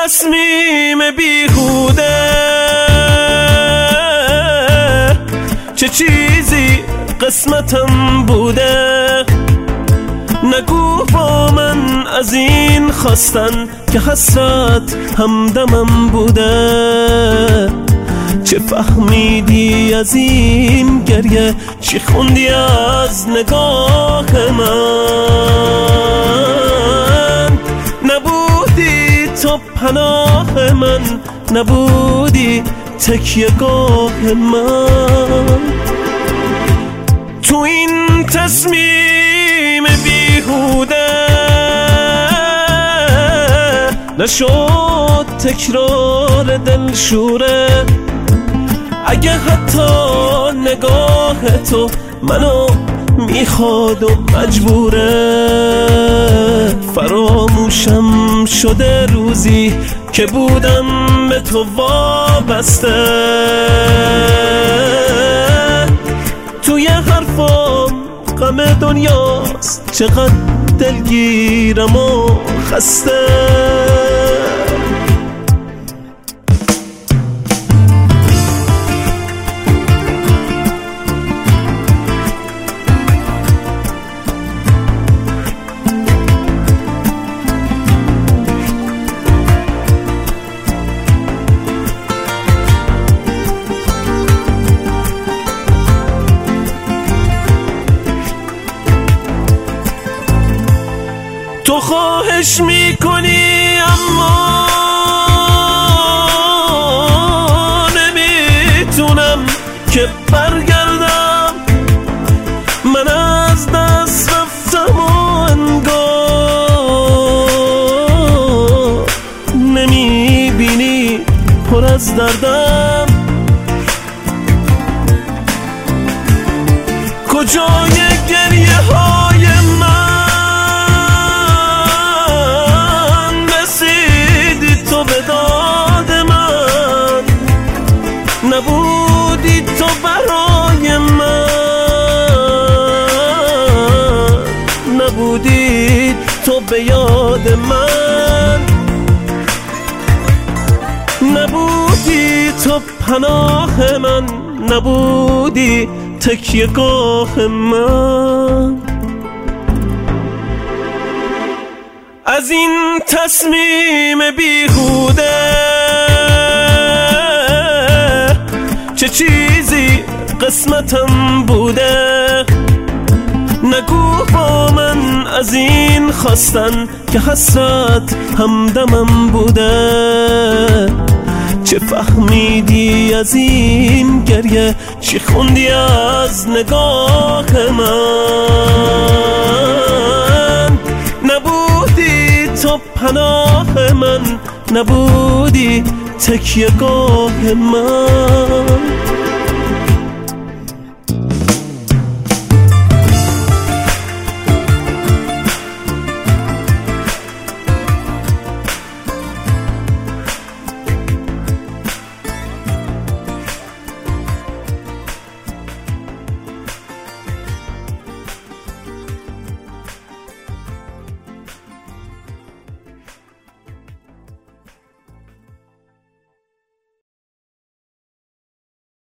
تصمیم بیهوده، چه چیزی قسمتم بوده. نگو با من از این خواستن که حسرت همدمم بوده. چه فهمیدی از این گریه، چی خوندی از نگاه من. نبودی تو پناه من، نبودی تکیه‌گاه من. تو این تصمیم بیهوده نشد تکرار دلشوره. اگه حتی نگاه تو منو میخواد و مجبوره. فراموشم شده روزی که بودم به تو وابسته. توی حرفام غم دنیاست، چقدر دلگیرم و خسته. تو خواهش میکنی اما نمیتونم که برگردم. من از دست رفتم و انگار نمیبینی پر از دردم. کجای گریه های من به داد من. نبودی تو برای من، نبودی تو به یاد من. نبودی تو پناه من، نبودی تکیه‌گاه من. از این تصمیم بیهوده چه چیزی قسمتم بوده. نگو با من از این خواستن که حسرت همدمم بوده. چه فهمیدی از این گریه، چی خوندی از نگاه من. نبودی تو پناه من، نبودی تکیه‌گاه من.